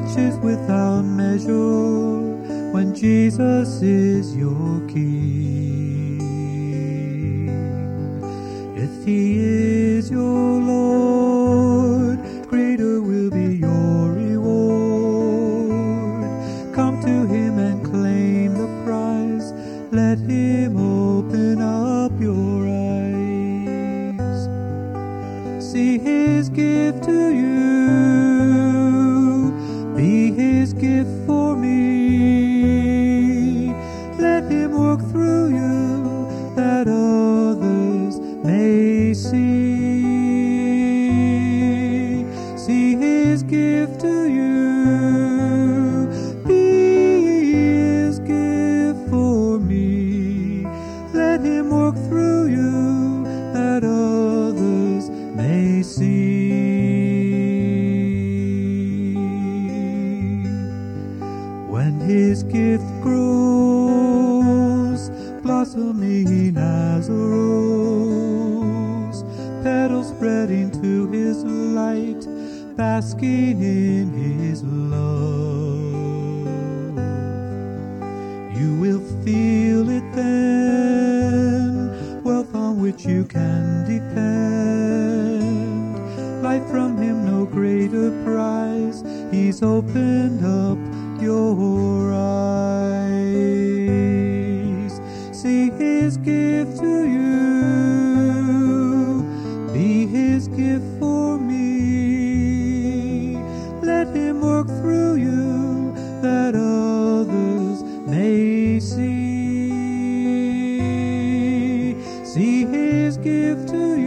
riches without measure when Jesus is your King. If He is your Lord, greater will be your reward. Come to Him and claim the prize. Let Him open up your eyes. See His gift to you. Be His gift for me. Let Him work through you that others may see. See His gift to you. Be His gift for me. Let Him work through you that others may see. When His gift grows, blossoming as a rose, petals spreading to His light, basking in His love. You will feel it then, wealth on which you can depend. Life from Him no greater prize. He's opened up your eyes. See His gift to you. Be His gift for me. Let Him work through you that others may see. See His gift to you.